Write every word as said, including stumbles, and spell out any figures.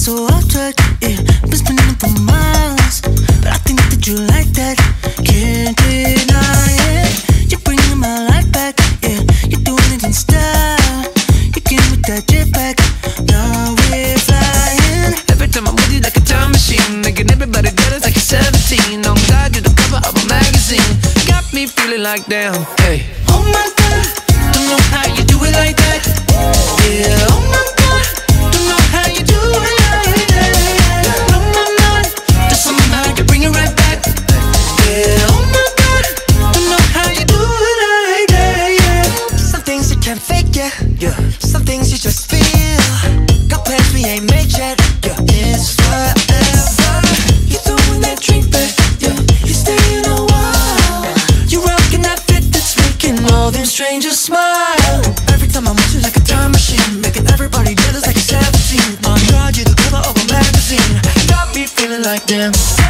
so off track, yeah. Been spinning up for miles, but I think that you like that. Can't deny it. You're bringing my life back, yeah. You're doing it in style. You came with that jetpack. Now we're flying. Every time I'm with you like a time machine, making everybody jealous like you're seventeen. I'm glad you're the cover of a magazine. Got me feeling like damn, hey. Oh my God, don't know how you do it like that. Yeah, oh my God, don't know how you do it like that. Blow my mind, there's somehow you bring it right back. Yeah, oh my God, don't know how you do it like that. Yeah. Some things you can't fake, yeah. Yeah. Some things you just feel. Got plans we ain't made yet. Yeah, it's forever. You're throwing that drink back. Yeah, you're staying a while. You're rocking that fit that's making all them strangers smile. Every time I'm with you like a time machine, making everybody jealous like a seventeen. On God, you're the cover of a magazine. Got me feeling like damn.